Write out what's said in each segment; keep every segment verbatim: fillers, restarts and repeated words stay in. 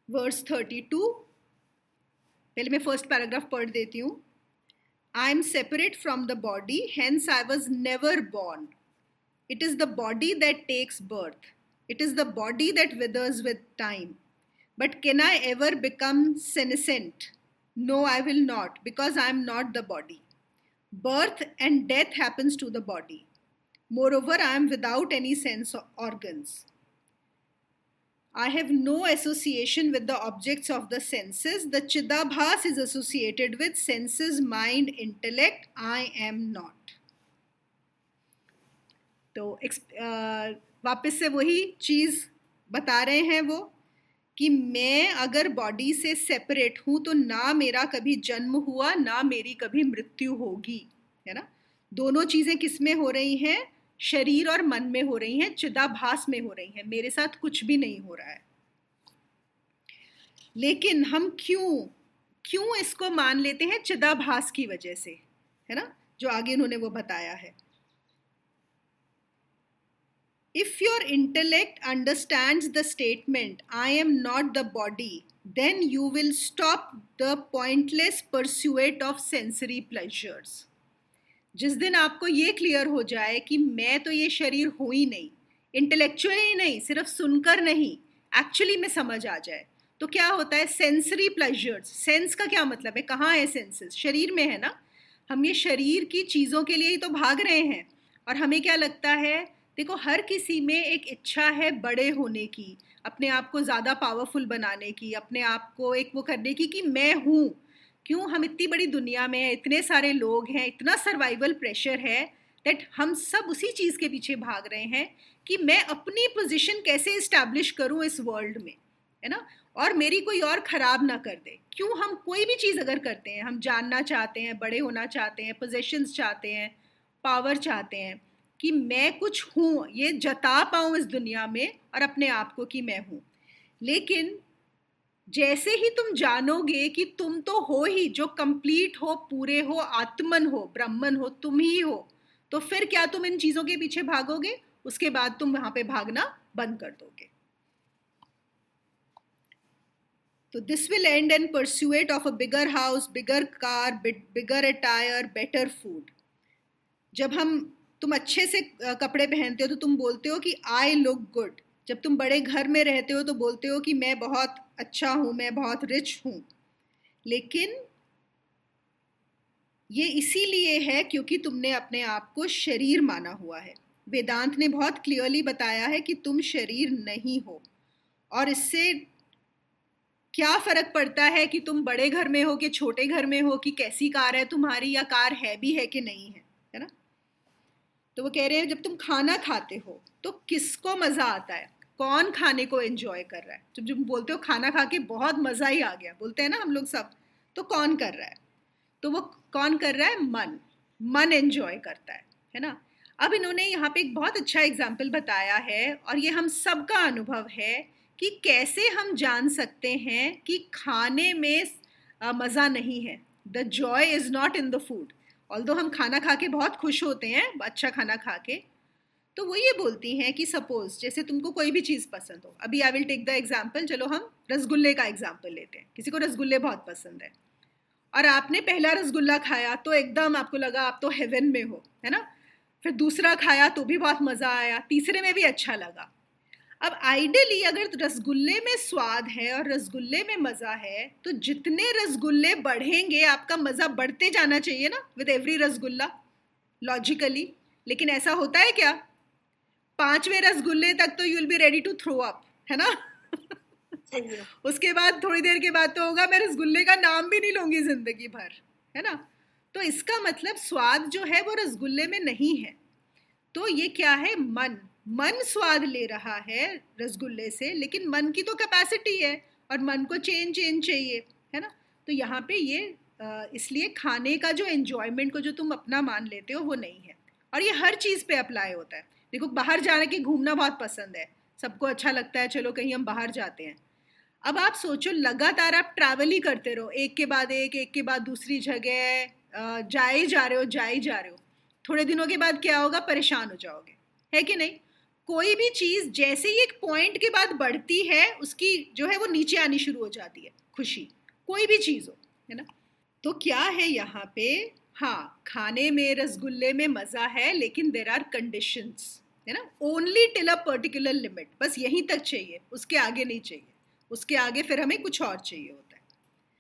Verse thirty two, पहले मैं first paragraph पढ़ देती हूँ. I am separate from the body, hence I was never born. It is the body that takes birth. It is the body that withers with time. But can I ever become senescent? No, I will not, because I am not the body. Birth and death happens to the body. Moreover, I am without any sense organs. I have no association with the objects of the senses. The Chidabhas is associated with senses, mind, intellect. I am not. तो वापस से वही चीज़ बता रहे हैं वो कि मैं अगर बॉडी से सेपरेट हूँ तो ना मेरा कभी जन्म हुआ ना मेरी कभी मृत्यु होगी, है ना. दोनों चीज़ें किस में हो रही हैं? शरीर और मन में हो रही हैं, चिदाभास में हो रही हैं. मेरे साथ कुछ भी नहीं हो रहा है. लेकिन हम क्यों क्यों इसको मान लेते हैं? चिदाभास की वजह से, है ना, जो आगे उन्होंने वो बताया है. If your intellect understands the statement, I am not the body, then you will stop the pointless pursuit of sensory pleasures. जिस दिन आपको ये क्लियर हो जाए कि मैं तो ये शरीर हूँ ही नहीं, इंटेलेक्चुअली नहीं, सिर्फ सुनकर नहीं, एक्चुअली में समझ आ जाए, तो क्या होता है? Sensory pleasures. सेंस का क्या मतलब है? कहाँ है सेंसेस? शरीर में है ना. हम ये शरीर की चीज़ों के लिए ही तो भाग रहे हैं. और हमें क्या लगता है? देखो, हर किसी में एक इच्छा है बड़े होने की, अपने आप को ज़्यादा पावरफुल बनाने की, अपने आप को एक वो करने की कि मैं हूँ. क्यों? हम इतनी बड़ी दुनिया में हैं, इतने सारे लोग हैं, इतना सर्वाइवल प्रेशर है दैट हम सब उसी चीज़ के पीछे भाग रहे हैं कि मैं अपनी पोजीशन कैसे इस्टेब्लिश करूँ इस वर्ल्ड में, है ना, और मेरी कोई और ख़राब ना कर दे. क्यों? हम कोई भी चीज़ अगर करते हैं, हम जानना चाहते हैं, बड़े होना चाहते हैं, पोजीशंस चाहते हैं, पावर चाहते हैं कि मैं कुछ हूँ, ये जता पाऊँ इस दुनिया में और अपने आप को कि मैं हूँ. लेकिन जैसे ही तुम जानोगे कि तुम तो हो ही, जो कंप्लीट हो, पूरे हो, आत्मन हो, ब्रह्मन हो, तुम ही हो, तो फिर क्या तुम इन चीज़ों के पीछे भागोगे? उसके बाद तुम वहाँ पे भागना बंद कर दोगे. तो this will end in pursuit of a bigger house, bigger car, bigger attire, better food. जब हम तुम अच्छे से कपड़े पहनते हो तो तुम बोलते हो कि आई लुक गुड. जब तुम बड़े घर में रहते हो तो बोलते हो कि मैं बहुत अच्छा हूँ, मैं बहुत रिच हूँ. लेकिन ये इसीलिए है क्योंकि तुमने अपने आप को शरीर माना हुआ है. वेदांत ने बहुत क्लियरली बताया है कि तुम शरीर नहीं हो. और इससे क्या फ़र्क पड़ता है कि तुम बड़े घर में हो कि छोटे घर में हो, कि कैसी कार है तुम्हारी, या कार है भी है कि नहीं है, है ना. तो वो कह रहे हैं जब तुम खाना खाते हो तो किसको मज़ा आता है? कौन खाने को एंजॉय कर रहा है? जब तुम बोलते हो खाना खा के बहुत मज़ा ही आ गया, बोलते हैं ना हम लोग सब, तो कौन कर रहा है? तो वो कौन कर रहा है? मन. मन एंजॉय करता है, है ना. अब इन्होंने यहाँ पे एक बहुत अच्छा एग्जाम्पल बताया है और ये हम सबका अनुभव है कि कैसे हम जान सकते हैं कि खाने में मज़ा नहीं है. The joy is not in the food. Although हम खाना खा के बहुत खुश होते हैं, अच्छा खाना खा के, तो वो ये बोलती हैं कि सपोज़ जैसे तुमको कोई भी चीज़ पसंद हो. अभी I will take the example, चलो हम रसगुल्ले का एग्जाम्पल लेते हैं. किसी को रसगुल्ले बहुत पसंद है और आपने पहला रसगुल्ला खाया तो एकदम आपको लगा आप तो हेवन में हो, है ना. फिर दूसरा खाया तो भी बहुत मज़ा आया, तीसरे में भी अच्छा लगा. अब आइडियली अगर रसगुल्ले में स्वाद है और रसगुल्ले में मज़ा है तो जितने रसगुल्ले बढ़ेंगे आपका मज़ा बढ़ते जाना चाहिए ना, विद एवरी रसगुल्ला, लॉजिकली. लेकिन ऐसा होता है क्या? पांचवें रसगुल्ले तक तो you will be ready to throw up, है ना. उसके बाद थोड़ी देर के बाद तो होगा मैं रसगुल्ले का नाम भी नहीं लूँगी ज़िंदगी भर, है ना. तो इसका मतलब स्वाद जो है वो रसगुल्ले में नहीं है. तो ये क्या है? मन. मन स्वाद ले रहा है रसगुल्ले से, लेकिन मन की तो कैपेसिटी है और मन को चेंज चेंज चाहिए, है ना. तो यहाँ पे ये इसलिए खाने का जो एन्जॉयमेंट को जो तुम अपना मान लेते हो वो नहीं है. और ये हर चीज़ पे अप्लाई होता है. देखो, बाहर जाने के घूमना बहुत पसंद है, सबको अच्छा लगता है, चलो कहीं हम बाहर जाते हैं. अब आप सोचो लगातार आप ट्रैवल ही करते रहो, एक के बाद एक, एक के बाद दूसरी जगह जा ही जा रहे हो जा ही जा रहे हो. थोड़े दिनों के बाद क्या होगा? परेशान हो जाओगे, है कि नहीं. कोई भी चीज जैसे ही एक पॉइंट के बाद बढ़ती है उसकी जो है वो नीचे आनी शुरू हो जाती है खुशी, कोई भी चीज हो, है ना। तो क्या है यहाँ पे, हाँ खाने में रसगुल्ले में मजा है लेकिन देर आर कंडीशंस, है ना, only till a particular limit, बस यहीं तक चाहिए, उसके आगे नहीं चाहिए, उसके आगे फिर हमें कुछ और चाहिए होता है।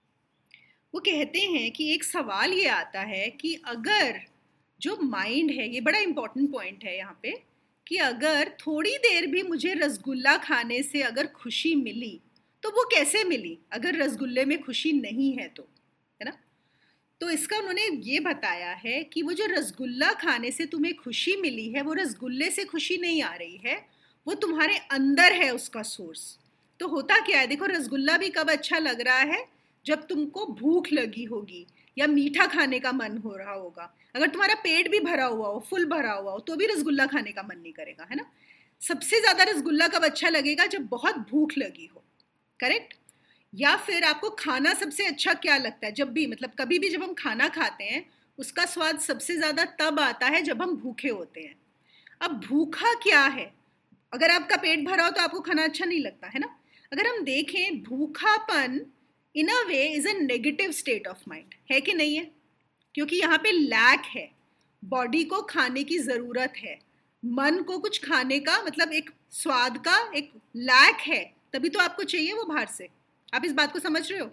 वो कहते हैं कि एक सवाल ये आता है कि अगर जो माइंड है, ये बड़ा इंपॉर्टेंट पॉइंट है यहाँ पे, कि अगर थोड़ी देर भी मुझे रसगुल्ला खाने से अगर खुशी मिली तो वो कैसे मिली अगर रसगुल्ले में खुशी नहीं है तो, है ना। तो इसका उन्होंने ये बताया है कि वो जो रसगुल्ला खाने से तुम्हें खुशी मिली है वो रसगुल्ले से खुशी नहीं आ रही है, वो तुम्हारे अंदर है उसका सोर्स। तो होता क्या है, देखो रसगुल्ला भी कब अच्छा लग रहा है, जब तुमको भूख लगी होगी या मीठा खाने का मन हो रहा होगा। अगर तुम्हारा पेट भी भरा हुआ हो, फुल भरा हुआ हो, तो भी रसगुल्ला खाने का मन नहीं करेगा, है ना। सबसे ज्यादा रसगुल्ला कब अच्छा लगेगा, जब बहुत भूख लगी हो, करेक्ट। या फिर आपको खाना सबसे अच्छा क्या लगता है, जब भी मतलब कभी भी जब हम खाना खाते हैं उसका स्वाद सबसे ज्यादा तब आता है जब हम भूखे होते हैं। अब भूखा क्या है, अगर आपका पेट भरा हो तो आपको खाना अच्छा नहीं लगता, है ना। अगर हम देखें, भूखापन in a way is a negative state of mind, है कि नहीं है, क्योंकि यहाँ पे लैक है, बॉडी को खाने की जरूरत है, मन को कुछ खाने का मतलब एक स्वाद का एक लैक है, तभी तो आपको चाहिए वो बाहर से। आप इस बात को समझ रहे हो।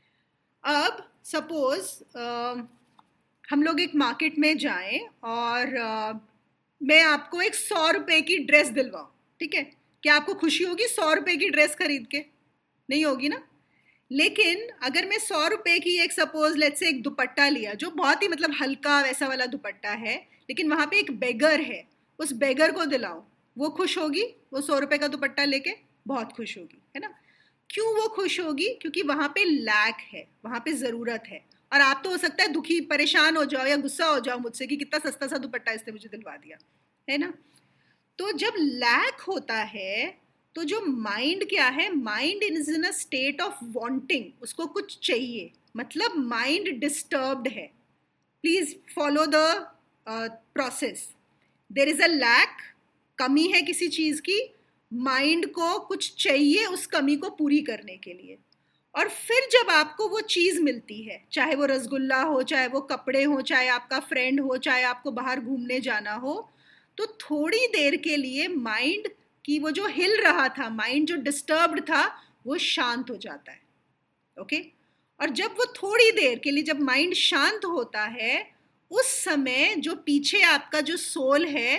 अब सपोज हम लोग एक मार्केट में जाएं और आ, मैं आपको एक सौ रुपए की ड्रेस दिलवाऊं, ठीक है, क्या आपको खुशी होगी सौ रुपए की ड्रेस खरीद के? नहीं होगी ना। लेकिन अगर मैं सौ रुपए की एक सपोज लेट्स से एक दुपट्टा लिया जो बहुत ही मतलब हल्का वैसा वाला दुपट्टा है, लेकिन वहां पे एक बेगर है, उस बेगर को दिलाऊं, वो खुश होगी? वो सौ रुपए का दुपट्टा लेके बहुत खुश होगी, है ना। क्यों वो खुश होगी? क्योंकि वहां पे लैक है, वहां पे जरूरत है। और आप तो हो सकता है दुखी परेशान हो जाओ या गुस्सा हो जाओ मुझसे कि कितना सस्ता सा दुपट्टा इसने मुझे दिलवा दिया, है ना। तो जब लैक होता है तो जो माइंड क्या है, mind is in a state of wanting, उसको कुछ चाहिए, मतलब माइंड डिस्टर्ब्ड है। Please follow the process. There is a lack, कमी है किसी चीज की, माइंड को कुछ चाहिए उस कमी को पूरी करने के लिए, और फिर जब आपको वो चीज मिलती है, चाहे वो रसगुल्ला हो, चाहे वो कपड़े हो, चाहे आपका फ्रेंड हो, चाहे आपको बाहर घूमने जाना हो, तो थोड़ी देर के लिए माइंड की वो जो हिल रहा था, माइंड जो डिस्टर्ब्ड था, वो शांत हो जाता है, ओके। और जब वो थोड़ी देर के लिए जब माइंड शांत होता है, उस समय जो पीछे आपका जो सोल है,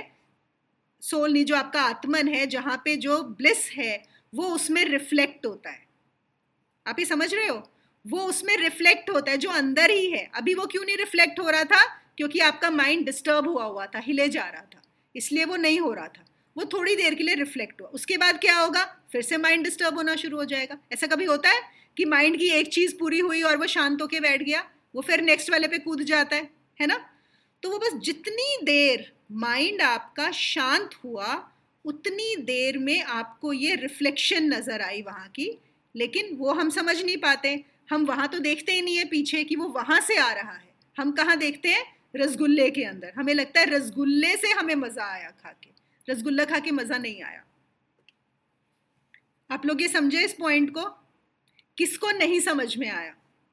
सोल नहीं जो आपका आत्मन है, जहां पे जो ब्लिस है वो उसमें रिफ्लेक्ट होता है। आप ये समझ रहे हो, वो उसमें रिफ्लेक्ट होता है जो अंदर ही है। अभी वो क्यों नहीं रिफ्लेक्ट हो रहा था? क्योंकि आपका माइंड डिस्टर्ब हुआ हुआ था, हिले जा रहा था, इसलिए वो नहीं हो रहा था। वो थोड़ी देर के लिए रिफ्लेक्ट हुआ, उसके बाद क्या होगा, फिर से माइंड डिस्टर्ब होना शुरू हो जाएगा। ऐसा कभी होता है कि माइंड की एक चीज पूरी हुई और वो शांत होके बैठ गया, वो फिर नेक्स्ट वाले पे कूद जाता है, है ना। तो वो बस जितनी देर माइंड आपका शांत हुआ उतनी देर में आपको ये रिफ्लेक्शन नजर आई वहां की, लेकिन वो हम समझ नहीं पाते। हम वहां तो देखते ही नहीं है पीछे कि वो वहां से आ रहा है, हम कहाँ देखते हैं? रसगुल्ले के अंदर। हमें लगता है रसगुल्ले से हमें मजा आया खा के, रसगुल्ला खा के मजा नहीं आया। आप लोग ये समझे इस पॉइंट को? किसको नहीं समझ में आया?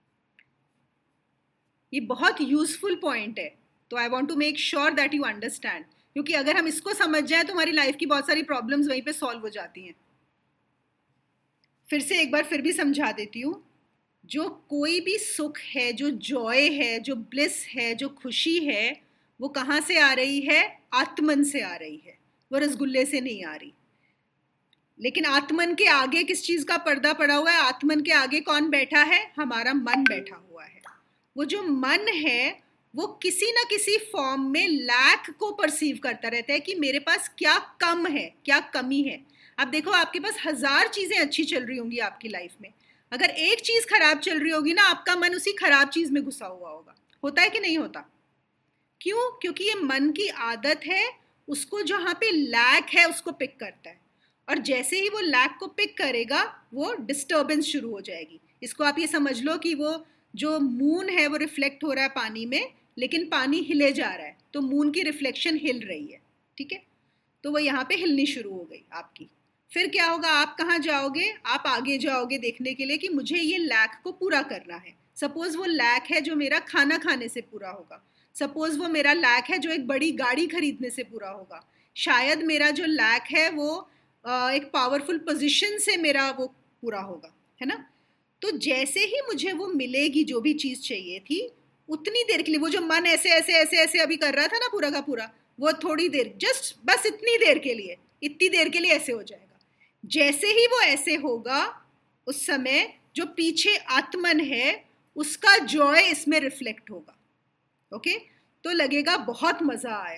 ये बहुत यूजफुल पॉइंट है, तो I want to make sure that you understand, क्योंकि अगर हम इसको समझ जाए तो हमारी लाइफ की बहुत सारी प्रॉब्लम्स वहीं पे सॉल्व हो जाती हैं। फिर से एक बार फिर भी समझा देती हूँ, जो कोई भी सुख है, जो जॉय है, जो ब्लिस है, जो खुशी है, वो कहाँ से आ रही है? आत्मन से आ रही है, वो रसगुल्ले से नहीं आ रही। लेकिन आत्मन के आगे किस चीज का पर्दा पड़ा हुआ है? आत्मन के आगे कौन बैठा है? हमारा मन बैठा हुआ है। वो जो मन है वो किसी ना किसी फॉर्म में लैक को परसीव करता रहता है कि मेरे पास क्या कम है, क्या कमी है। अब देखो, आपके पास हजार चीजें अच्छी चल रही होंगी आपकी लाइफ में, अगर एक चीज खराब चल रही होगी ना, आपका मन उसी खराब चीज में घुसा हुआ होगा। होता है कि नहीं होता? क्यों? क्योंकि ये मन की आदत है, उसको जहां पे लैक है उसको पिक करता है, और जैसे ही वो लैक को पिक करेगा वो डिस्टर्बेंस शुरू हो जाएगी। इसको आप ये समझ लो कि वो जो मून है वो रिफ्लेक्ट हो रहा है पानी में, लेकिन पानी हिले जा रहा है, तो मून की रिफ्लेक्शन हिल रही है, ठीक है। तो वो यहाँ पे हिलनी शुरू हो गई आपकी। फिर क्या होगा, आप कहाँ जाओगे, आप आगे जाओगे देखने के लिए कि मुझे ये लैक को पूरा करना है। सपोज वो लैक है जो मेरा खाना खाने से पूरा होगा, सपोज वो मेरा लैक है जो एक बड़ी गाड़ी खरीदने से पूरा होगा, शायद मेरा जो लैक है वो एक पावरफुल पोजीशन से मेरा वो पूरा होगा, है ना। तो जैसे ही मुझे वो मिलेगी जो भी चीज़ चाहिए थी, उतनी देर के लिए वो जो मन ऐसे ऐसे ऐसे ऐसे अभी कर रहा था ना पूरा का पूरा, वो थोड़ी देर, जस्ट बस इतनी देर के लिए, इतनी देर के लिए ऐसे हो जाएगा। जैसे ही वो ऐसे होगा, उस समय जो पीछे आत्मन है उसका जॉय इसमें रिफ्लेक्ट होगा। ओके, तो लगेगा बहुत मजा आया।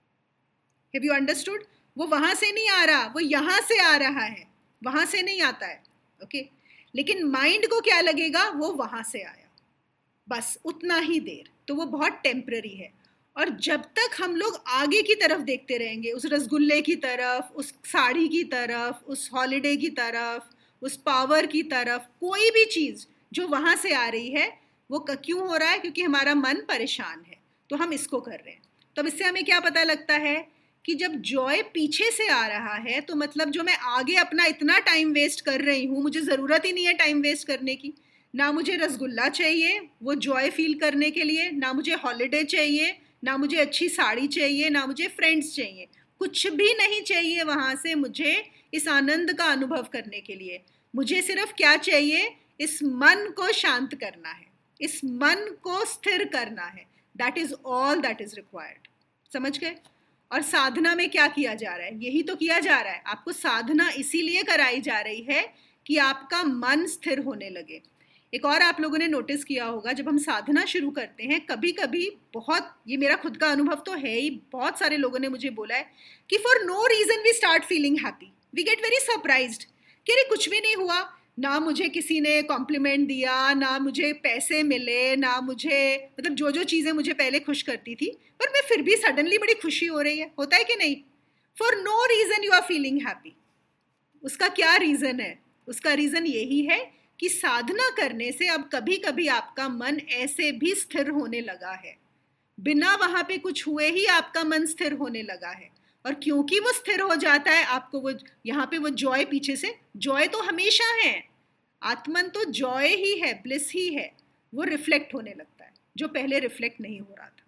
Have you understood? वो वहां से नहीं आ रहा, वो यहां से आ रहा है, वहां से नहीं आता है। ओके, लेकिन माइंड को क्या लगेगा, वो वहां से आया, बस उतना ही देर। तो वो बहुत टेम्पररी है। और जब तक हम लोग आगे की तरफ देखते रहेंगे, उस रसगुल्ले की तरफ, उस साड़ी की तरफ, उस हॉलिडे की तरफ, उस पावर की तरफ, कोई भी चीज़ जो वहाँ से आ रही है, वो क्यों हो रहा है? क्योंकि हमारा मन परेशान है, तो हम इसको कर रहे हैं। तो अब इससे हमें क्या पता लगता है कि जब जॉय पीछे से आ रहा है, तो मतलब जो मैं आगे अपना इतना टाइम वेस्ट कर रही हूँ, मुझे ज़रूरत ही नहीं है टाइम वेस्ट करने की। ना मुझे रसगुल्ला चाहिए वो जॉय फील करने के लिए, ना मुझे हॉलिडे चाहिए, ना मुझे अच्छी साड़ी चाहिए, ना मुझे फ्रेंड्स चाहिए, कुछ भी नहीं चाहिए वहाँ से मुझे इस आनंद का अनुभव करने के लिए। मुझे सिर्फ क्या चाहिए, इस मन को शांत करना है, इस मन को स्थिर करना है। That is all that is required. समझ गए? और साधना में क्या किया जा रहा है? यही तो किया जा रहा है। आपको साधना इसीलिए कराई जा रही है कि आपका मन स्थिर होने लगे। एक और आप लोगों ने नोटिस किया होगा, जब हम साधना शुरू करते हैं, कभी कभी बहुत, ये मेरा खुद का अनुभव तो है ही, बहुत सारे लोगों ने मुझे बोला है कि for no reason we start feeling happy, we get very surprised कि अरे कुछ भी नहीं हुआ, ना मुझे किसी ने कॉम्प्लीमेंट दिया, ना मुझे पैसे मिले, ना मुझे, मतलब जो जो चीज़ें मुझे पहले खुश करती थी, पर मैं फिर भी सडनली बड़ी खुशी हो रही है। होता है कि नहीं? For no reason you are feeling happy. उसका क्या रीज़न है? उसका रीज़न यही है कि साधना करने से अब कभी कभी आपका मन ऐसे भी स्थिर होने लगा है, बिना वहाँ पे कुछ हुए ही आपका मन स्थिर होने लगा है। और क्योंकि वो स्थिर हो जाता है, आपको वो यहाँ पे वो जॉय, पीछे से जॉय तो हमेशा है, आत्मन तो जॉय ही है, ब्लिस ही है, वो रिफ्लेक्ट होने लगता है जो पहले रिफ्लेक्ट नहीं हो रहा था।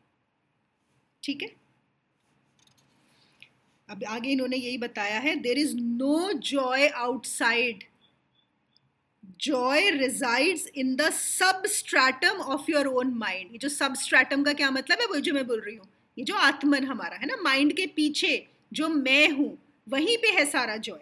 ठीक है, अब आगे इन्होंने यही बताया है, there is no joy outside, joy resides in the substratum of your own mind. ये जो सबस्ट्रैटम का क्या मतलब है, वो जो मैं बोल रही हूँ, ये जो आत्मन हमारा है ना, माइंड के पीछे जो मैं हूं, वहीं पे है सारा joy.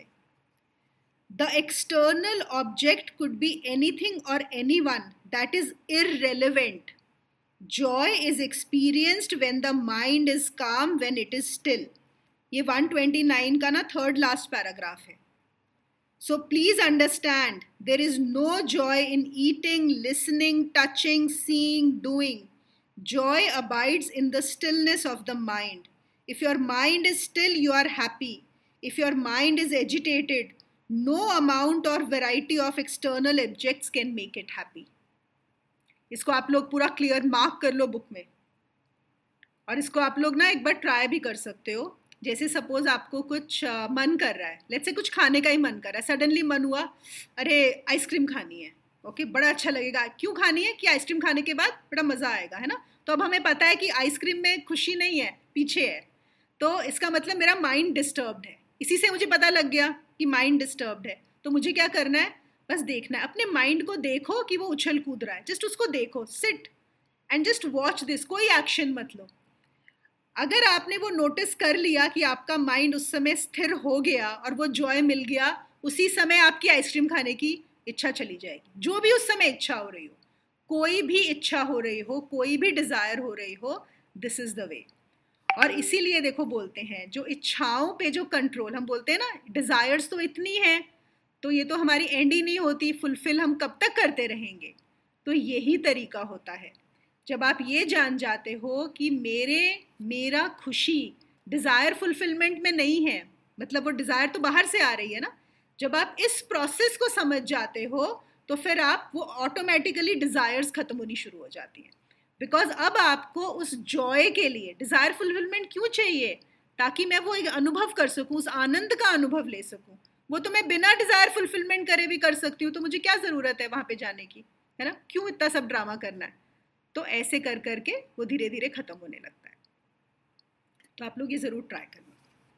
The external object could be anything और anyone, that is irrelevant. Joy is experienced when the mind is calm, when it is still. ये वन ट्वेंटी नाइन का ना थर्ड लास्ट पैराग्राफ है। So please understand, there is no joy in eating, listening, touching, seeing, doing. Joy abides in the stillness of the mind. If your mind is still, you are happy. If your mind is agitated, no amount or variety of external objects can make it happy. इसको आप लोग पूरा clear mark कर लो book में, और इसको आप लोग ना एक बार ट्राई भी कर सकते हो। जैसे सपोज आपको कुछ uh, मन कर रहा है, लेट्स से कुछ खाने का ही मन कर रहा है, सडनली मन हुआ अरे आइसक्रीम खानी है। ओके, बड़ा अच्छा लगेगा। क्यों खानी है? कि आइसक्रीम खाने के बाद बड़ा मज़ा आएगा, है ना। तो अब हमें पता है कि आइसक्रीम में खुशी नहीं है, पीछे है, तो इसका मतलब मेरा माइंड डिस्टर्ब्ड है। इसी से मुझे पता लग गया कि माइंड डिस्टर्ब्ड है। तो मुझे क्या करना है? बस देखना है, अपने माइंड को देखो कि वो उछल कूद रहा है, जस्ट उसको देखो, sit and just watch this, कोई एक्शन मत लो। अगर आपने वो नोटिस कर लिया कि आपका माइंड उस समय स्थिर हो गया और वो जॉय मिल गया, उसी समय आपकी आइसक्रीम खाने की इच्छा चली जाएगी। जो भी उस समय इच्छा हो रही हो, कोई भी इच्छा हो रही हो, कोई भी डिज़ायर हो रही हो, दिस इज़ द वे। और इसीलिए देखो बोलते हैं, जो इच्छाओं पे जो कंट्रोल, हम बोलते हैं ना डिज़ायर्स तो इतनी हैं, तो ये तो हमारी एंड ही नहीं होती, फुलफिल हम कब तक करते रहेंगे। तो यही तरीका होता है, जब आप ये जान जाते हो कि मेरे मेरा खुशी डिज़ायर फुलफिलमेंट में नहीं है, मतलब वो डिज़ायर तो बाहर से आ रही है ना। जब आप इस प्रोसेस को समझ जाते हो, तो फिर आप वो ऑटोमेटिकली डिज़ायर्स ख़त्म होनी शुरू हो जाती हैं। बिकॉज अब आपको उस जॉय के लिए डिज़ायर फुलफिलमेंट क्यों चाहिए? ताकि मैं वो एक अनुभव कर सकूं, उस आनंद का अनुभव ले सकूं। वो तो मैं बिना डिजायर फुलफिलमेंट करे भी कर सकती हूँ, तो मुझे क्या ज़रूरत है वहाँ पे जाने की, है ना? क्यों इतना सब ड्रामा करना है? तो ऐसे कर करके वो धीरे धीरे ख़त्म होने लगता है। तो आप लोग ये ज़रूर ट्राई करना।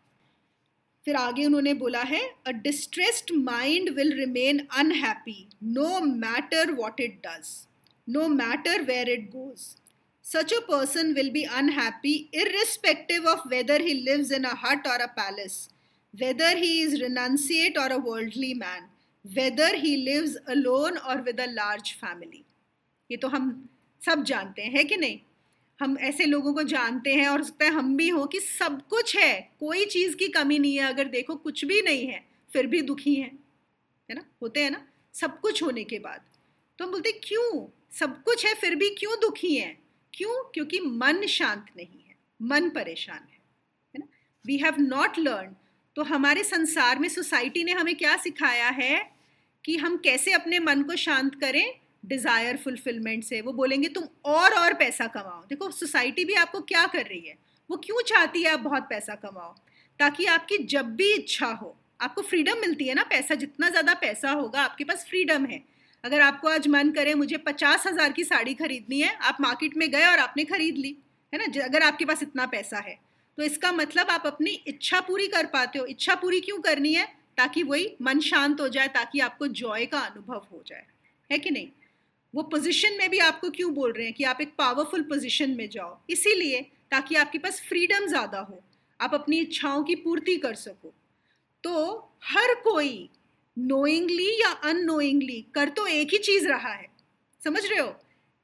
फिर आगे उन्होंने बोला है, a distressed mind will remain unhappy no matter what it does, no matter where it goes. Such a person will be unhappy irrespective of whether he lives in a hut or a palace, whether he is renunciate or a worldly man, whether he lives alone or with a large family. ये तो हम सब जानते हैं, है कि नहीं? हम ऐसे लोगों को जानते हैं, और सकता है हम भी हो, कि सब कुछ है, कोई चीज़ की कमी नहीं है, अगर देखो कुछ भी नहीं है फिर भी दुखी हैं, है ना? होते हैं ना सब कुछ होने के बाद। तो हम बोलते क्यों सब कुछ है फिर भी क्यों दुखी हैं? क्यों? क्योंकि मन शांत नहीं है, मन परेशान है, है ना? We have not learn. तो हमारे संसार में सोसाइटी ने हमें क्या सिखाया है कि हम कैसे अपने मन को शांत करें? डिज़ायर फुलफिलमेंट से। वो बोलेंगे तुम और और पैसा कमाओ। देखो सोसाइटी भी आपको क्या कर रही है, वो क्यों चाहती है आप बहुत पैसा कमाओ? ताकि आपकी जब भी इच्छा हो, आपको फ्रीडम मिलती है ना। पैसा, जितना ज़्यादा पैसा होगा आपके पास फ्रीडम है। अगर आपको आज मन करे मुझे पचास हज़ार की साड़ी खरीदनी है, आप मार्केट में गए और आपने खरीद ली, है ना? अगर आपके पास इतना पैसा है तो इसका मतलब आप अपनी इच्छा पूरी कर पाते हो। इच्छा पूरी क्यों करनी है? ताकि वही मन शांत हो जाए, ताकि आपको जॉय का अनुभव हो जाए, है कि नहीं? वो पोजीशन में भी आपको क्यों बोल रहे हैं कि आप एक पावरफुल पोजीशन में जाओ? इसीलिए ताकि आपके पास फ्रीडम ज़्यादा हो, आप अपनी इच्छाओं की पूर्ति कर सको। तो हर कोई नोइंगली या अननोइंगली कर तो एक ही चीज़ रहा है, समझ रहे हो?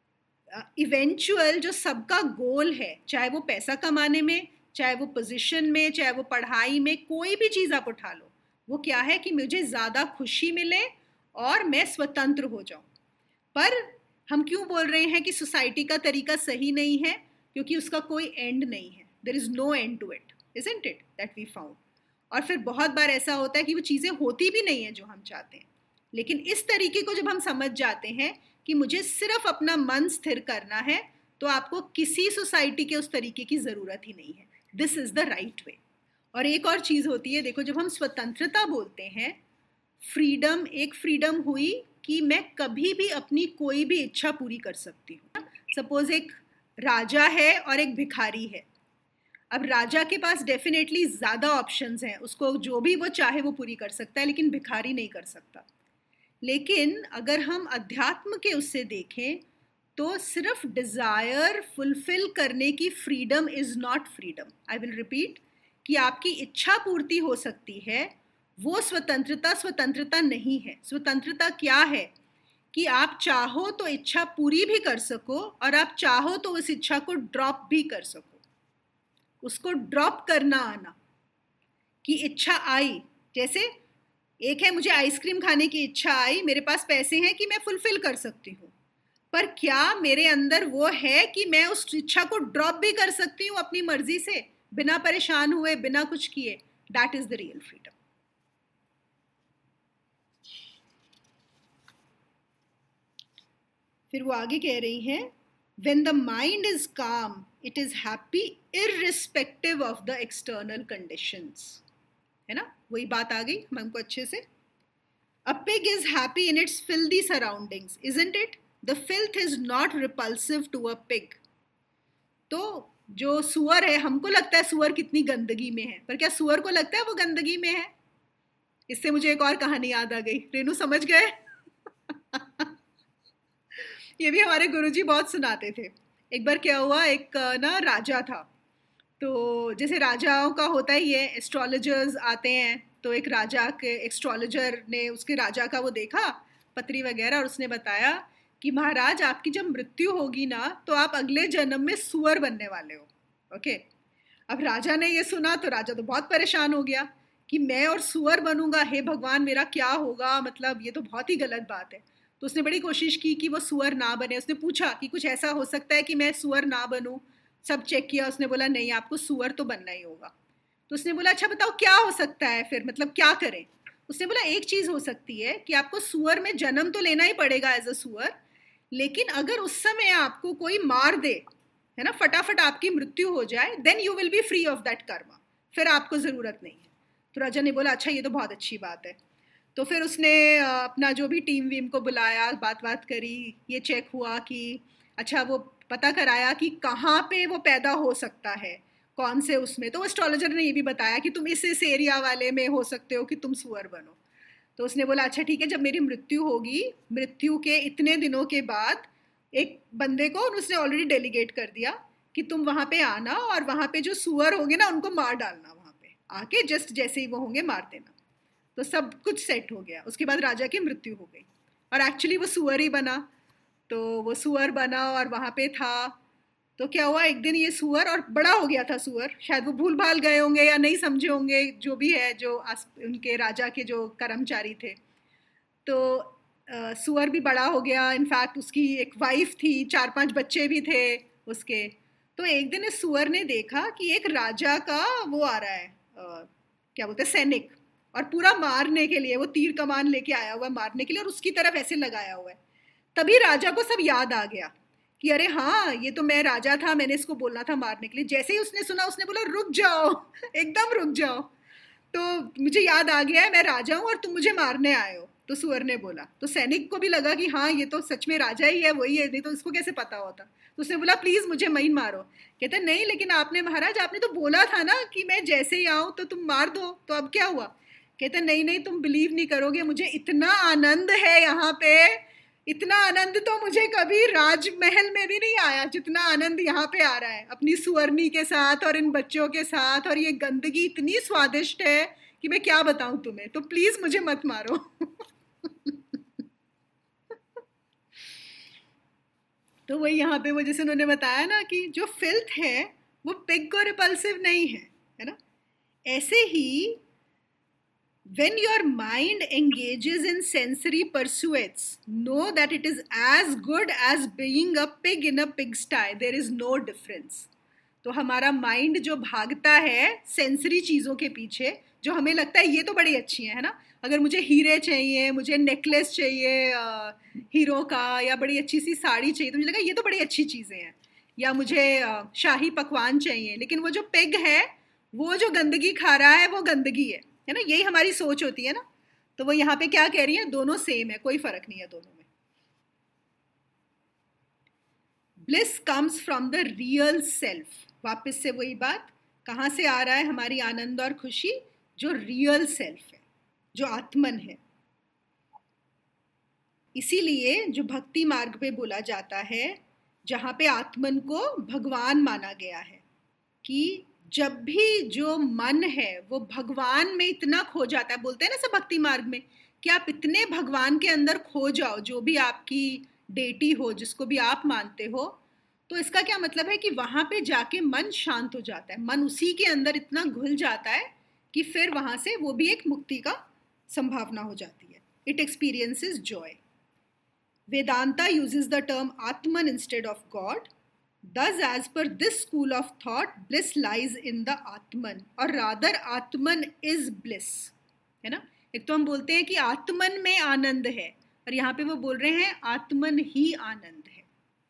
इवेंचुअल जो सबका गोल है, चाहे वो पैसा कमाने में, चाहे वो पोजीशन में, चाहे वो पढ़ाई में, कोई भी चीज़ आप उठा लो, वो क्या है कि मुझे ज़्यादा खुशी मिले और मैं स्वतंत्र हो जाऊं। पर हम क्यों बोल रहे हैं कि सोसाइटी का तरीका सही नहीं है? क्योंकि उसका कोई एंड नहीं है। There is no end to it, isn't it, that we found. और फिर बहुत बार ऐसा होता है कि वो चीज़ें होती भी नहीं हैं जो हम चाहते हैं। लेकिन इस तरीके को जब हम समझ जाते हैं कि मुझे सिर्फ अपना मन स्थिर करना है, तो आपको किसी सोसाइटी के उस तरीके की ज़रूरत ही नहीं है। This is the right way. और एक और चीज़ होती है, देखो जब हम स्वतंत्रता बोलते हैं, फ्रीडम, एक फ्रीडम हुई कि मैं कभी भी अपनी कोई भी इच्छा पूरी कर सकती हूँ। सपोज एक राजा है और एक भिखारी है। अब राजा के पास डेफिनेटली ज़्यादा ऑप्शंस हैं, उसको जो भी वो चाहे वो पूरी कर सकता है, लेकिन भिखारी नहीं कर सकता। लेकिन अगर हम अध्यात्म के उससे देखें तो सिर्फ डिज़ायर फुलफिल करने की freedom is not freedom. I will repeat, कि आपकी इच्छा पूर्ति हो सकती है, वो स्वतंत्रता स्वतंत्रता नहीं है। स्वतंत्रता क्या है? कि आप चाहो तो इच्छा पूरी भी कर सको, और आप चाहो तो उस इच्छा को ड्रॉप भी कर सको। उसको ड्रॉप करना आना, कि इच्छा आई, जैसे एक है मुझे आइसक्रीम खाने की इच्छा आई, मेरे पास पैसे हैं कि मैं फुलफिल कर सकती हूँ, पर क्या मेरे अंदर वो है कि मैं उस इच्छा को ड्रॉप भी कर सकती हूँ अपनी मर्जी से, बिना परेशान हुए, बिना कुछ किए? That is the real freedom. फिर वो आगे कह रही हैं, when the mind is calm it is happy irrespective of the external conditions, है ना? वही बात आ गई हमको अच्छे से। A pig is happy in its filthy surroundings, isn't it? The filth is not repulsive to a pig. तो जो सुअर है, हमको लगता है सुअर कितनी गंदगी में है, पर क्या सुअर को लगता है वो गंदगी में है? इससे मुझे एक और कहानी याद आ गई। रेनू समझ गए? ये भी हमारे गुरुजी बहुत सुनाते थे। एक बार क्या हुआ, एक ना राजा था, तो जैसे राजाओं का होता ही है, एस्ट्रोलॉजर्स आते हैं, तो एक राजा के एस्ट्रोलॉजर ने उसके राजा का वो देखा पत्री वगैरह, और उसने बताया कि महाराज आपकी जब मृत्यु होगी ना, तो आप अगले जन्म में सुअर बनने वाले हो। ओके, अब राजा ने ये सुना तो राजा तो बहुत परेशान हो गया कि मैं और सुअर बनूंगा, हे भगवान मेरा क्या होगा, मतलब ये तो बहुत ही गलत बात है। तो उसने बड़ी कोशिश की कि वो सुअर ना बने। उसने पूछा कि कुछ ऐसा हो सकता है कि मैं सुअर ना बनूं? सब चेक किया, उसने बोला नहीं, आपको सुअर तो बनना ही होगा। तो उसने बोला अच्छा बताओ क्या हो सकता है फिर, मतलब क्या करें? उसने बोला एक चीज़ हो सकती है कि आपको सुअर में जन्म तो लेना ही पड़ेगा एज अ सुअर, लेकिन अगर उस समय आपको कोई मार दे, है ना, फटाफट आपकी मृत्यु हो जाए, then you will be free of that karma. फिर आपको ज़रूरत नहीं है। तो राजा ने बोला अच्छा ये तो बहुत अच्छी बात है। तो फिर उसने अपना जो भी टीम वीम को बुलाया, बात बात करी, ये चेक हुआ कि अच्छा वो पता कराया कि कहाँ पे वो पैदा हो सकता है, कौन से उसमें। तो एस्ट्रोलॉजर ने ये भी बताया कि तुम इस इस एरिया वाले में हो सकते हो कि तुम सुअर बनो। तो उसने बोला अच्छा ठीक है, जब मेरी मृत्यु होगी, मृत्यु के इतने दिनों के बाद एक बंदे को उसने ऑलरेडी डेलीगेट कर दिया कि तुम वहाँ पे आना और वहाँ पे जो सुअर होंगे ना उनको मार डालना, वहाँ पे आके जस्ट जैसे ही वो होंगे मार देना। तो सब कुछ सेट हो गया। उसके बाद राजा की मृत्यु हो गई और एक्चुअली वो सुअर ही बना। तो वो सुअर बना और वहाँ पे था। तो क्या हुआ, एक दिन ये सुअर, और बड़ा हो गया था सुअर, शायद वो भूल भाल गए होंगे या नहीं समझे होंगे, जो भी है, जो उनके राजा के जो कर्मचारी थे। तो सुअर भी बड़ा हो गया। इनफैक्ट उसकी एक वाइफ थी, चार पांच बच्चे भी थे उसके। तो एक दिन इस सुअर ने देखा कि एक राजा का वो आ रहा है, आ, क्या बोलते हैं, सैनिक, और पूरा मारने के लिए वो तीर कमान लेके आया हुआ है मारने के लिए, और उसकी तरफ ऐसे लगाया हुआ है। तभी राजा को सब याद आ गया कि अरे हाँ ये तो मैं राजा था, मैंने इसको बोलना था मारने के लिए। जैसे ही उसने सुना उसने बोला रुक जाओ, एकदम रुक जाओ, तो मुझे याद आ गया है, मैं राजा हूँ और तुम मुझे मारने आए हो। तो सुअर ने बोला। तो सैनिक को भी लगा कि हाँ ये तो सच में राजा ही है, वही है, नहीं तो इसको कैसे पता होता। तो उसने बोला प्लीज मुझे मत मारो। कहते नहीं लेकिन आपने महाराज, आपने तो बोला था ना कि मैं जैसे ही आऊँ तो तुम मार दो, तो अब क्या हुआ। कहते नहीं नहीं तुम बिलीव नहीं करोगे, मुझे इतना आनंद है यहाँ पे, इतना आनंद तो मुझे कभी राजमहल में भी नहीं आया जितना आनंद यहाँ पे आ रहा है अपनी सुअरनी के साथ और इन बच्चों के साथ। और ये गंदगी इतनी स्वादिष्ट है कि मैं क्या बताऊं तुम्हें, तो प्लीज मुझे मत मारो। तो वही यहाँ पे वो जैसे उन्होंने बताया ना कि जो फिल्थ है वो पिग को रिपल्सिव नहीं है, है ना। ऐसे ही when your mind engages in sensory pursuits, know that it is as good as being a pig in a pigsty. There is no difference. तो हमारा माइंड जो भागता है सेंसरी चीज़ों के पीछे, जो हमें लगता है ये तो बड़ी अच्छी है, है ना। अगर मुझे हीरे चाहिए, मुझे नेकलेस चाहिए आ, हीरो का, या बड़ी अच्छी सी साड़ी चाहिए, तो मुझे लगा ये तो बड़ी अच्छी चीज़ें हैं, या मुझे आ, शाही पकवान चाहिए। लेकिन वो जो पिग है वो जो गंदगी खा रहा है वो गंदगी है, है ना। यही हमारी सोच होती है ना। तो वो यहाँ पे क्या कह रही है, दोनों सेम है, कोई फर्क नहीं है दोनों में। Bliss comes from the real self. वापस से वही बात, कहाँ से आ रहा है हमारी आनंद और खुशी, जो रियल सेल्फ है, जो आत्मन है। इसीलिए जो भक्ति मार्ग पे बोला जाता है, जहाँ पे आत्मन को भगवान माना गया है, कि जब भी जो मन है वो भगवान में इतना खो जाता है, बोलते हैं ना सब भक्ति मार्ग में, कि आप इतने भगवान के अंदर खो जाओ, जो भी आपकी डेटी हो, जिसको भी आप मानते हो, तो इसका क्या मतलब है कि वहाँ पे जाके मन शांत हो जाता है, मन उसी के अंदर इतना घुल जाता है कि फिर वहाँ से वो भी एक मुक्ति का संभावना हो जाती है। It experiences joy. Vedanta uses the term Atman instead of God. Thus, as per this school of thought, bliss lies in the Atman, और rather Atman is bliss, है ना। एक तो हम बोलते हैं कि आत्मन में आनंद है, और यहाँ पे वो बोल रहे हैं आत्मन ही आनंद है।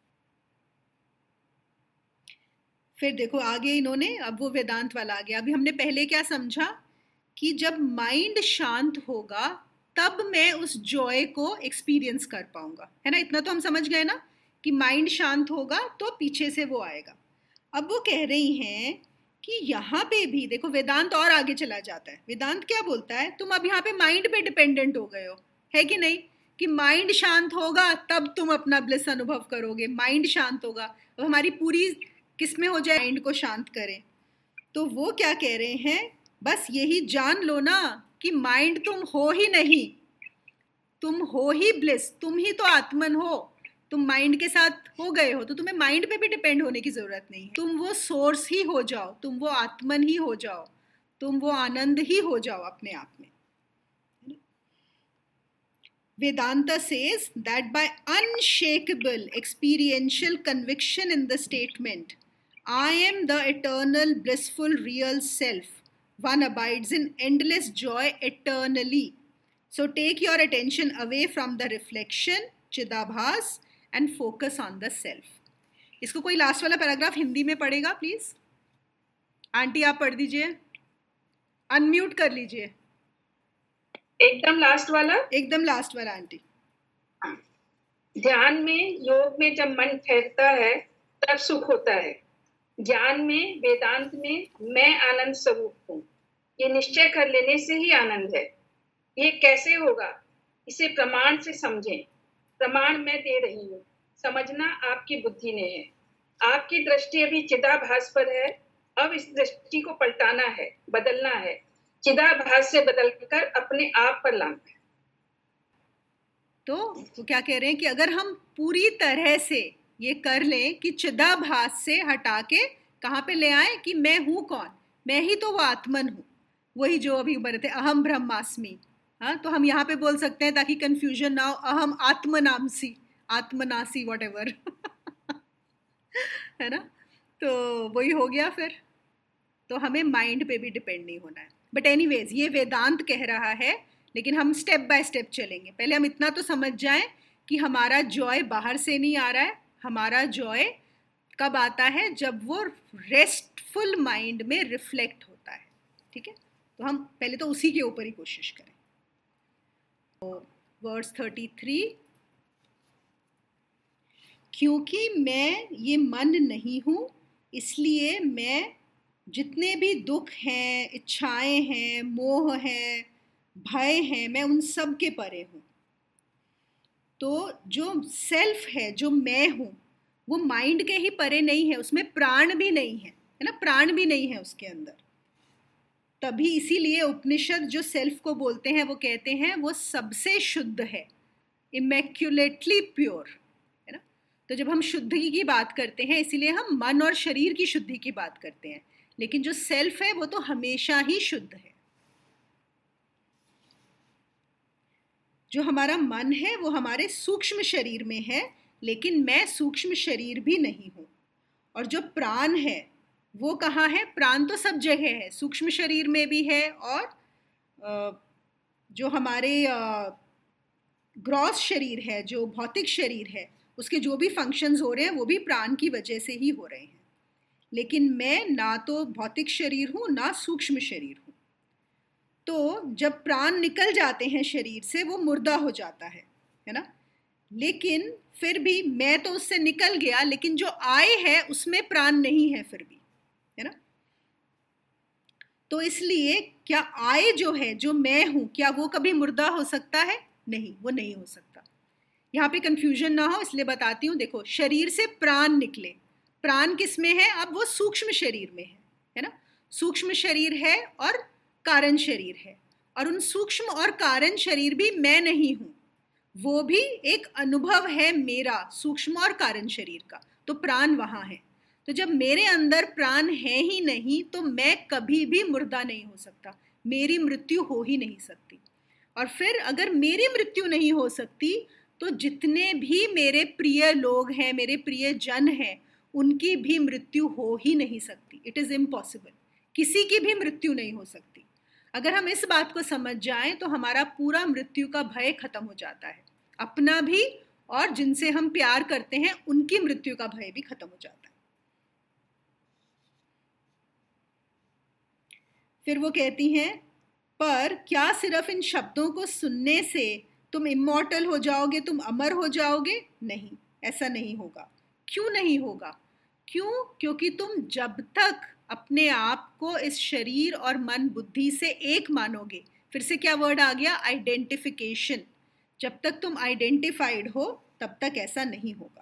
फिर देखो आगे इन्होंने, अब वो वेदांत वाला आ गया। अभी हमने पहले क्या समझा कि जब माइंड शांत होगा तब मैं उस जॉय को एक्सपीरियंस कर पाऊंगा, है ना। इतना तो हम समझ गए ना कि माइंड शांत होगा तो पीछे से वो आएगा। अब वो कह रही हैं कि यहाँ पे भी देखो वेदांत और आगे चला जाता है। वेदांत क्या बोलता है, तुम अब यहाँ पे माइंड पे डिपेंडेंट हो गए हो, है कि नहीं, कि माइंड शांत होगा तब तुम अपना ब्लिस अनुभव करोगे, माइंड शांत होगा। अब हमारी पूरी किसमें हो जाए, माइंड को शांत करें। तो वो क्या कह रहे हैं, बस यही जान लो ना कि माइंड तुम हो ही नहीं, तुम हो ही ब्लिस, तुम ही तो आत्मन हो। तुम माइंड के साथ हो गए हो तो तुम्हें माइंड पे भी डिपेंड होने की जरूरत नहीं है। तुम वो सोर्स ही हो जाओ, तुम वो आत्मन ही हो जाओ, तुम वो आनंद ही हो जाओ अपने आप में। Vedanta says that by unshakable experiential conviction in the statement, I am the eternal blissful real self, one abides in endless joy eternally. So take your attention away from the reflection, चिदाभास, and focus on the self. इसको कोई last वाला paragraph Hindi में पढ़ेगा please? Aunty आप पढ़ दीजिए। Unmute कर लीजिए। एकदम लास्ट वाला एकदम लास्ट वाला आंटी। ध्यान में, योग में जब मन ठहरता है तब सुख होता है। ज्ञान में, वेदांत में मैं आनंद स्वरूप हूँ, ये निश्चय कर लेने से ही आनंद है। ये कैसे होगा, इसे प्रमाण से समझें। प्रमाण मैं दे रही हूँ, समझना आपकी बुद्धि ने है। आपकी दृष्टि अभी चिदाभास पर है, अब इस दृष्टि को पलटाना है, बदलना है। चिदाभास से बदलकर अपने आप पर लाना है। तो वो क्या कह रहे हैं कि अगर हम पूरी तरह से ये कर लें कि चिदाभास से हटा के कहाँ पे ले आए कि मैं हूँ कौन, मैं ही तो वो आत्मन हूँ, वही जो अभी बने थे अहम ब्रह्मास्मि। हाँ, तो हम यहाँ पे बोल सकते हैं ताकि कंफ्यूजन ना हो, अहम आत्मनामसी, आत्मनासी, वॉट एवर है ना। तो वही हो गया फिर। तो हमें माइंड पे भी डिपेंड नहीं होना है। बट एनीवेज ये वेदांत कह रहा है, लेकिन हम स्टेप बाय स्टेप चलेंगे। पहले हम इतना तो समझ जाएं कि हमारा जॉय बाहर से नहीं आ रहा है। हमारा जॉय कब आता है, जब वो रेस्टफुल माइंड में रिफ्लेक्ट होता है। ठीक है, तो हम पहले तो उसी के ऊपर ही कोशिश करें। वर्स थर्टी थ्री, क्योंकि मैं ये मन नहीं हूँ, इसलिए मैं जितने भी दुख हैं, इच्छाएं हैं, मोह हैं, भय हैं, मैं उन सब के परे हूँ। तो जो सेल्फ है, जो मैं हूँ, वो माइंड के ही परे नहीं है, उसमें प्राण भी नहीं है, है ना, प्राण भी नहीं है उसके अंदर। तभी इसीलिए उपनिषद जो सेल्फ को बोलते हैं वो कहते हैं वो सबसे शुद्ध है, इमैक्युलेटली प्योर, है ना। तो जब हम शुद्धि की बात करते हैं, इसीलिए हम मन और शरीर की शुद्धि की बात करते हैं, लेकिन जो सेल्फ है वो तो हमेशा ही शुद्ध है। जो हमारा मन है वो हमारे सूक्ष्म शरीर में है, लेकिन मैं सूक्ष्म शरीर भी नहीं हूँ। और जो प्राण है वो कहाँ है? प्राण तो सब जगह है, सूक्ष्म शरीर में भी है, और जो हमारे ग्रॉस शरीर है, जो भौतिक शरीर है, उसके जो भी फंक्शंस हो रहे हैं वो भी प्राण की वजह से ही हो रहे हैं। लेकिन मैं ना तो भौतिक शरीर हूँ ना सूक्ष्म शरीर हूँ। तो जब प्राण निकल जाते हैं शरीर से वो मुर्दा हो जाता है, है ना। लेकिन फिर भी मैं तो उससे निकल गया, लेकिन जो आए है उसमें प्राण नहीं है फिर भी, है ना। तो इसलिए क्या आए जो है, जो मैं हूं, क्या वो कभी मुर्दा हो सकता है? नहीं, वो नहीं हो सकता। यहाँ पे कंफ्यूजन ना हो इसलिए बताती हूँ। देखो, शरीर से प्राण निकले, प्राण किस में है? अब वो सूक्ष्म शरीर में है, है ना। सूक्ष्म शरीर है और कारण शरीर है, और उन सूक्ष्म और कारण शरीर भी मैं नहीं हूँ, वो भी एक अनुभव है मेरा, सूक्ष्म और कारण शरीर का। तो प्राण वहाँ है। तो जब मेरे अंदर प्राण है ही नहीं, तो मैं कभी भी मुर्दा नहीं हो सकता, मेरी मृत्यु हो ही नहीं सकती। और फिर अगर मेरी मृत्यु नहीं हो सकती, तो जितने भी मेरे प्रिय लोग हैं, मेरे प्रिय जन हैं, उनकी भी मृत्यु हो ही नहीं सकती। इट इज़ इम्पॉसिबल, किसी की भी मृत्यु नहीं हो सकती। अगर हम इस बात को समझ जाएं तो हमारा पूरा मृत्यु का भय खत्म हो जाता है, अपना भी और जिनसे हम प्यार करते हैं उनकी मृत्यु का भय भी खत्म हो जाता है। फिर वो कहती हैं, पर क्या सिर्फ इन शब्दों को सुनने से तुम इमॉर्टल हो जाओगे, तुम अमर हो जाओगे? नहीं, ऐसा नहीं होगा। क्यों नहीं होगा? क्यों? क्योंकि तुम जब तक अपने आप को इस शरीर और मन बुद्धि से एक मानोगे, फिर से क्या वर्ड आ गया? आइडेंटिफिकेशन। जब तक तुम आइडेंटिफाइड हो तब तक ऐसा नहीं होगा।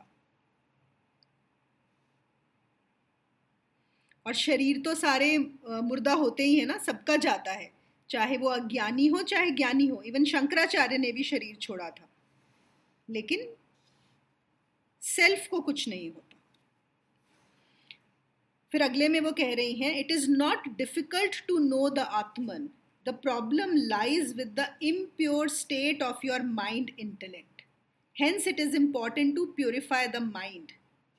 और शरीर तो सारे मुर्दा होते ही है ना, सबका जाता है, चाहे वो अज्ञानी हो चाहे ज्ञानी हो। इवन शंकराचार्य ने भी शरीर छोड़ा था, लेकिन सेल्फ को कुछ नहीं होता। फिर अगले में वो कह रही हैं, it is not difficult to know the Atman, the problem lies with the impure state of your mind intellect, hence it is important to purify the mind.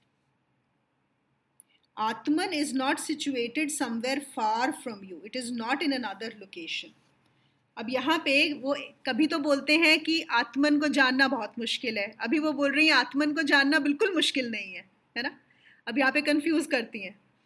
Atman is not situated somewhere far from you. It is not in another location. अब यहाँ पे वो कभी तो बोलते हैं कि आत्मन को जानना बहुत मुश्किल है, अभी वो बोल रही हैं आत्मन को जानना बिल्कुल मुश्किल नहीं है, है ना। अब यहाँ पे कंफ्यूज करती हैं।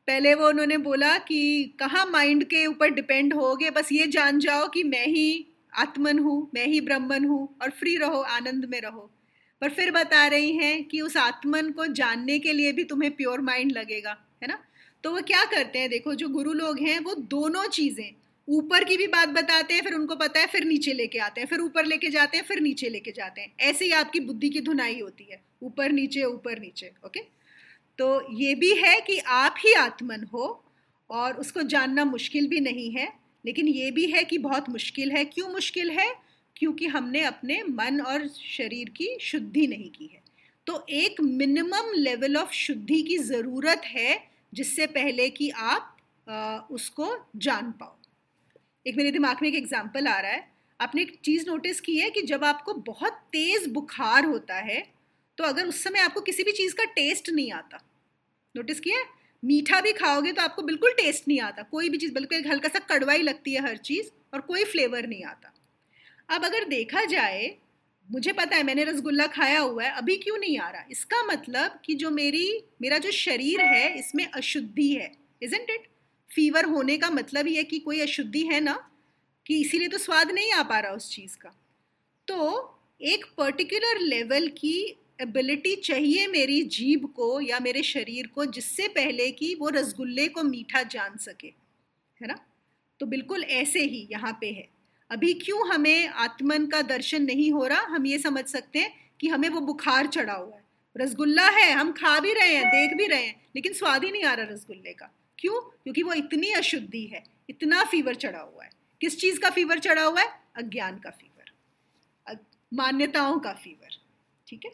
पहले वो उन्होंने बोला कि कहाँ माइंड के ऊपर डिपेंड होगे, बस ये जान जाओ कि मैं ही आत्मन हूँ, मैं ही ब्रह्मन हूँ, और फ्री रहो, आनंद में रहो। पर फिर बता रही हैं कि उस आत्मन को जानने के लिए भी तुम्हें प्योर माइंड लगेगा, है ना। तो वो क्या करते हैं, देखो जो गुरु लोग हैं वो दोनों चीज़ें, ऊपर की भी बात बताते हैं, फिर उनको पता है, फिर नीचे लेके आते हैं, फिर ऊपर लेके जाते हैं, फिर नीचे लेके जाते हैं। ऐसे ही आपकी बुद्धि की धुनाई होती है, ऊपर नीचे ऊपर नीचे। ओके, तो ये भी है कि आप ही आत्मन हो और उसको जानना मुश्किल भी नहीं है, लेकिन ये भी है कि बहुत मुश्किल है। क्यों मुश्किल है? क्योंकि हमने अपने मन और शरीर की शुद्धि नहीं की है। तो एक मिनिमम लेवल ऑफ शुद्धि की ज़रूरत है जिससे पहले कि आप आ, उसको जान पाओ। एक मेरे दिमाग में एक एग्जाम्पल आ रहा है। आपने एक चीज़ नोटिस की है कि जब आपको बहुत तेज़ बुखार होता है तो अगर उस समय आपको किसी भी चीज़ का टेस्ट नहीं आता, नोटिस किया है? मीठा भी खाओगे तो आपको बिल्कुल टेस्ट नहीं आता, कोई भी चीज़, बिल्कुल हल्का सा कड़वाई लगती है हर चीज़, और कोई फ्लेवर नहीं आता। अब अगर देखा जाए, मुझे पता है मैंने रसगुल्ला खाया हुआ है, अभी क्यों नहीं आ रहा? इसका मतलब कि जो मेरी मेरा जो शरीर है इसमें अशुद्धि है, इजंट इट? फीवर होने का मतलब ही है कि कोई अशुद्धि है ना, कि इसीलिए तो स्वाद नहीं आ पा रहा उस चीज़ का। तो एक पर्टिकुलर लेवल की एबिलिटी चाहिए मेरी जीभ को या मेरे शरीर को, जिससे पहले कि वो रसगुल्ले को मीठा जान सके, है ना। तो बिल्कुल ऐसे ही यहाँ पे है। अभी क्यों हमें आत्मन का दर्शन नहीं हो रहा? हम ये समझ सकते हैं कि हमें वो बुखार चढ़ा हुआ है, रसगुल्ला है, हम खा भी रहे हैं, देख भी रहे हैं, लेकिन स्वाद ही नहीं आ रहा रसगुल्ले का। क्यों? क्योंकि वो इतनी अशुद्धि है, इतना फीवर चढ़ा हुआ है। किस चीज़ का फीवर चढ़ा हुआ है? अज्ञान का फीवर, मान्यताओं का फीवर। ठीक है।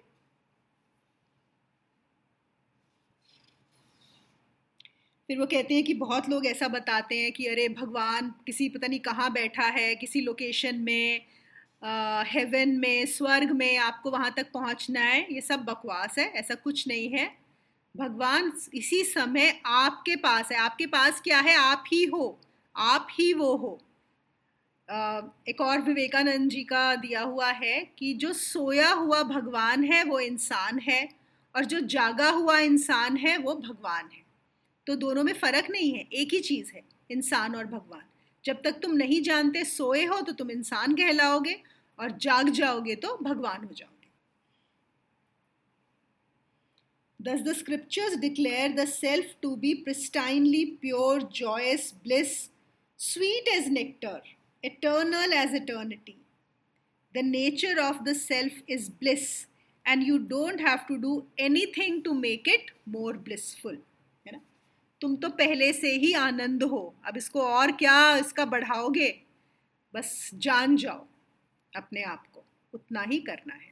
फिर वो कहते हैं कि बहुत लोग ऐसा बताते हैं कि अरे भगवान किसी पता नहीं कहाँ बैठा है, किसी लोकेशन में, हेवन में, स्वर्ग में, आपको वहाँ तक पहुँचना है। ये सब बकवास है, ऐसा कुछ नहीं है। भगवान इसी समय आपके पास है। आपके पास क्या है? आप ही हो, आप ही वो हो। Uh, एक और विवेकानंद जी का दिया हुआ है कि जो सोया हुआ भगवान है वो इंसान है, और जो जागा हुआ इंसान है वो भगवान है। तो दोनों में फ़र्क नहीं है, एक ही चीज़ है, इंसान और भगवान। जब तक तुम नहीं जानते, सोए हो तो तुम इंसान कहलाओगे, और जाग जाओगे तो भगवान हो जाओगे। Thus the scriptures declare the self to be pristinely pure, joyous bliss, sweet as nectar, eternal as eternity. The nature of the self is bliss, and you don't have to do anything to make it more blissful. है ना? तुम तो पहले से ही आनंद हो, अब इसको और क्या इसका बढ़ाओगे? बस जान जाओ अपने आप को, उतना ही करना है।